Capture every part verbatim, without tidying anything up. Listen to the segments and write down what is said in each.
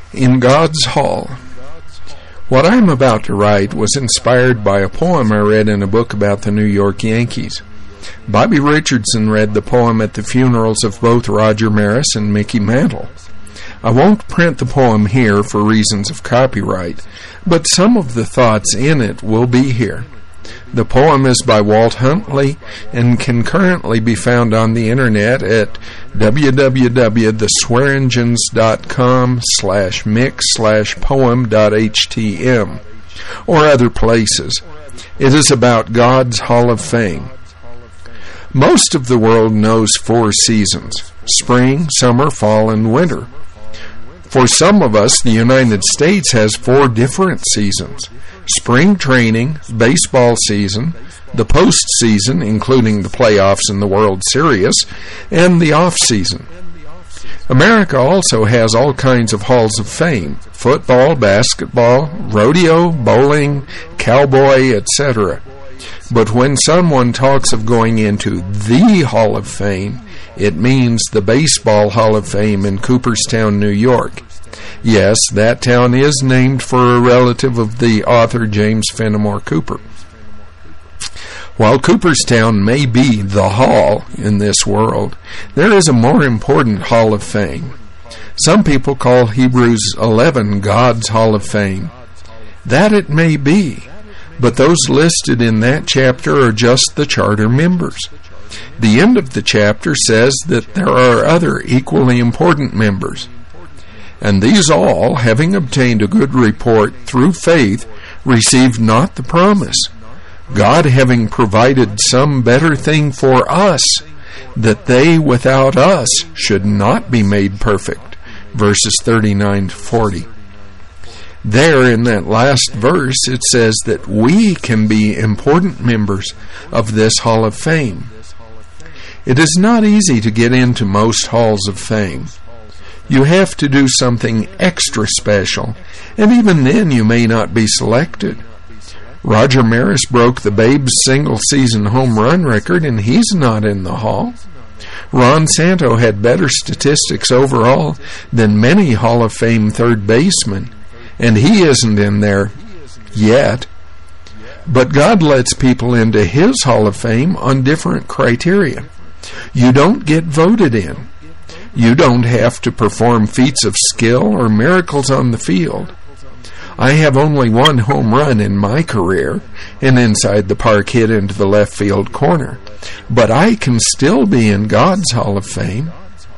In God's Hall. What I'm about to write was inspired by a poem I read in a book about the New York Yankees. Bobby Richardson read the poem at the funerals of both Roger Maris and Mickey Mantle. I won't print the poem here for reasons of copyright, but some of the thoughts in it will be here. The poem is by Walt Huntley and can currently be found on the internet at w w w dot the swearengens dot com slash mix slash poem dot h t m or other places. It is about God's Hall of Fame. Most of the world knows four seasons: spring, summer, fall, and winter. For some of us, the United States has four different seasons: spring training, baseball season, the postseason, including the playoffs and the World Series, and the off-season. America also has all kinds of halls of fame: football, basketball, rodeo, bowling, cowboy, et cetera. But when someone talks of going into the Hall of Fame, it means the Baseball Hall of Fame in Cooperstown, New York. Yes, that town is named for a relative of the author James Fenimore Cooper. While Cooperstown may be the hall in this world, there is a more important Hall of Fame. Some people call Hebrews eleven God's Hall of Fame. That it may be, but those listed in that chapter are just the charter members. The end of the chapter says that there are other equally important members. And these all, having obtained a good report through faith, received not the promise, God having provided some better thing for us, that they without us should not be made perfect. Verses thirty-nine to forty. There in that last verse it says that we can be important members of this Hall of Fame. It is not easy to get into most halls of fame. You have to do something extra special, and even then you may not be selected. Roger Maris broke the Babe single-season home run record, and he's not in the Hall. Ron Santo had better statistics overall than many Hall of Fame third basemen, and he isn't in there yet. But God lets people into His Hall of Fame on different criteria. You don't get voted in. You don't have to perform feats of skill or miracles on the field. I have only one home run in my career, an inside the park hit into the left field corner, but I can still be in God's Hall of Fame.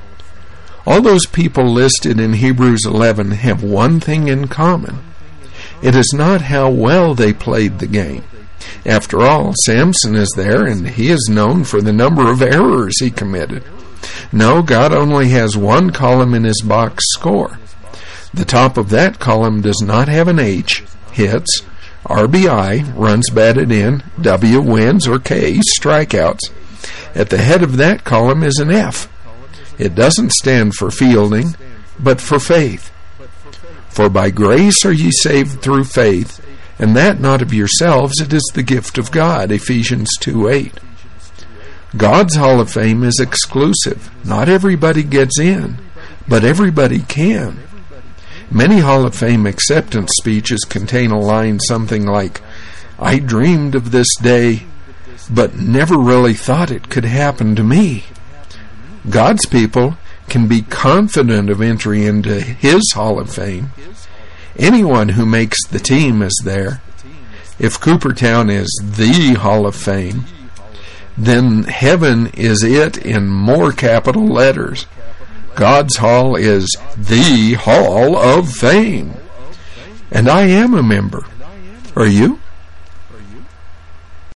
All those people listed in Hebrews eleven have one thing in common. It is not how well they played the game. After all, Samson is there, and he is known for the number of errors he committed. No, God only has one column in His box score. The top of that column does not have an H, hits, R B I, runs batted in, W, wins, or K, strikeouts. At the head of that column is an F. It doesn't stand for fielding, but for faith. For by grace are ye saved through faith, and that not of yourselves, it is the gift of God, Ephesians two eight. God's Hall of Fame is exclusive. Not everybody gets in, but everybody can. Many Hall of Fame acceptance speeches contain a line something like, I dreamed of this day, but never really thought it could happen to me. God's people can be confident of entry into His Hall of Fame. Anyone who makes the team is there. If Cooperstown is the Hall of Fame, then heaven is it in more capital letters. God's Hall is the Hall of Fame. And I am a member. Are you?